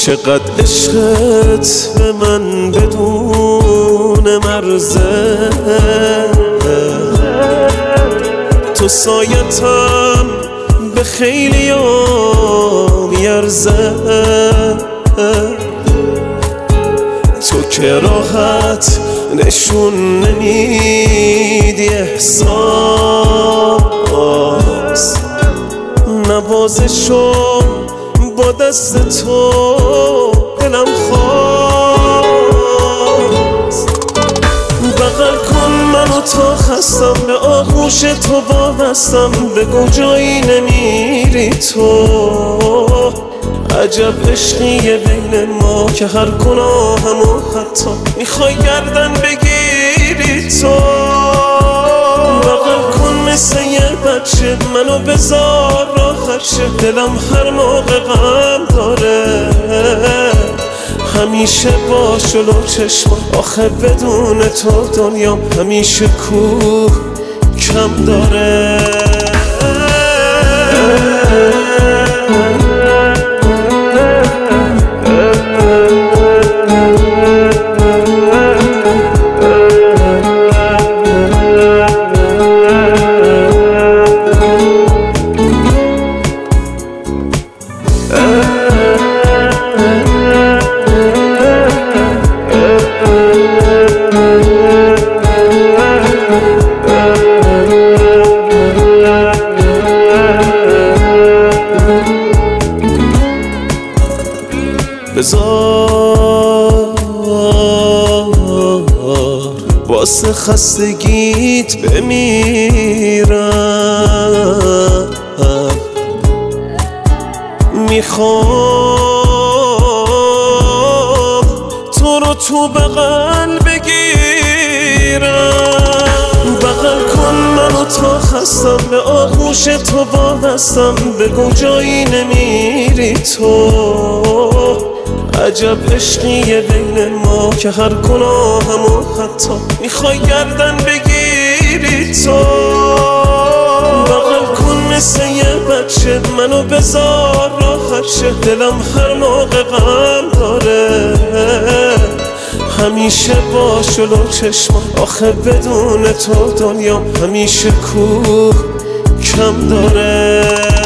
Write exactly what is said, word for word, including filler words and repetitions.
چقدر عشقت به من بدون مرزه، تو سایتم به خیلی ها میارزه، تو که راحت نشون نمیدی احساس، نوازشو با دست تو دلم خواست. بغل کن منو تا خستم، به آغوش تو وابستم، بگو جایی نمیری تو. عجب عشقیه بین ما که هر گناهمو حتی میخوای گردن بگیری تو. بغل کن مثل یه بچه منو بذار راحت شه، دلم هر موقع غم داره همیشه با جلو چشمم، آخه بدون تو دنیام همیشه کوه کم داره. بذار واسه خستگیت بمیرم، میخوام تو رو تو بغل بگیرم. بغل کن منو تا خستم، به آغوش تو وابستم، بگو جایی نمیری تو. عجب عشقیه بین ما که هر گناهمو حتی میخوای گردن بگیری تو. بغل کن مثل یه بچه منو بذار راحت شه، دلم هر موقع غم داره همیشه با جلو چشمم، آخه بدون تو دنیام همیشه کوه کم داره.